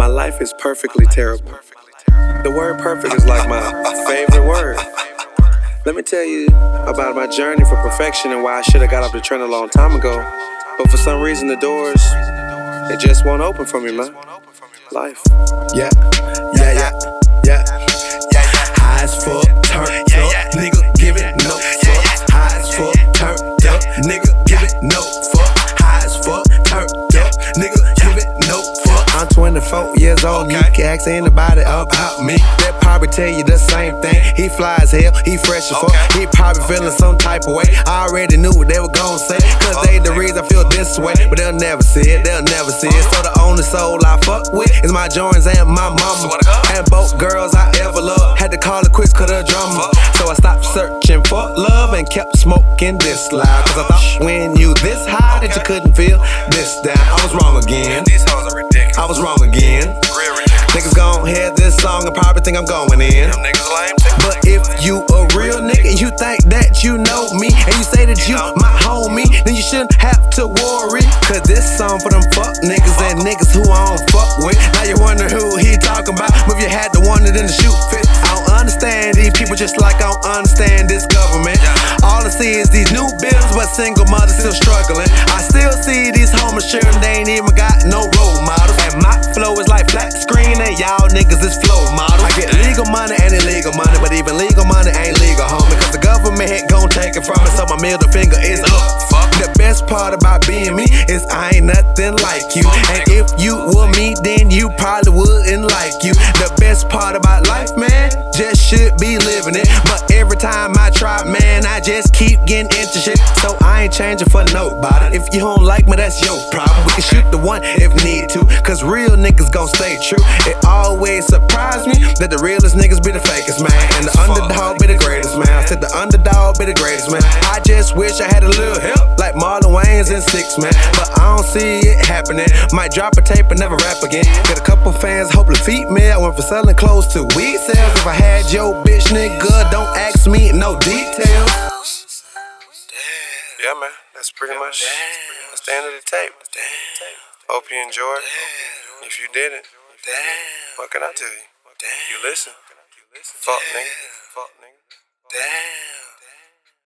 life is perfectly terrible. The word perfect is like my favorite word. Let me tell you about my journey for perfection and why I should have got off the train a long time ago. But for some reason the doors, they just won't open for me, man. Life. Yeah. High as fuck, turned up, nigga, give it no fuck. High as fuck, turned up, nigga, give it no fuck. High as fuck, turned up, nigga, give it no fuck. I'm 24 years old, you can ask anybody about me. They'll probably tell you the same thing. He fly as hell, he fresh as fuck. He probably feeling some type of way. I already knew what they were gonna say, cause they the reason I feel this way. But they'll never see it, they'll never see it. So the only soul I fuck with is my joints and my mama. And both girls I ever loved had to call it quits cause of the drama. So I stopped searching for love and kept smoking this loud. Cause I thought when you this high that you couldn't feel this down. I was wrong again. These hoes are ridiculous. I was wrong again. Real ridiculous. Niggas gon' hear this song and probably think I'm going in. Them niggas lame too. But if you a real nigga, you think that you know me, and you say that you my homie, then you shouldn't have to worry. Cause this song for them fuck niggas and niggas who I don't fuck with. Now you wonder who he talking about, but if you had to wonder then the shoot fit. I don't understand these people just like I don't understand this government. All I see is these new bills, but single mothers still struggling. I still see these homeless children, they ain't even got no role models. And my flow is like flat screen, and y'all niggas is flow models. I get legal money and illegal money, but even legal money ain't legal, homie. Cause the government gon' take it from me, so my middle finger is up. The best part about being me is I ain't nothing like you. And if you were me, then you probably wouldn't like you. The best part about life, man, just should be living it. But every time I try, man, I just keep getting into shit. So I ain't changing for nobody. If you don't like me, that's your problem. We can shoot the one if need to, cause real niggas gon' stay true. It always surprised me that the realest niggas be the fakest, man. And the underdog be the greatest, man. I said the underdog be the greatest, man. I just wish I had a little help like Marlon Wayans and Six, man. But I don't see it happening. Might drop a tape and never rap again. Got a couple fans, hopefully female. I went from selling clothes to weed sales. If I had your bitch, nigga, don't ask me no details. Yeah, man. That's pretty much that's the end of the tape. Hope you enjoyed. If you didn't, what can I tell you? You listen. Fuck nigga. Fuck nigga. Damn.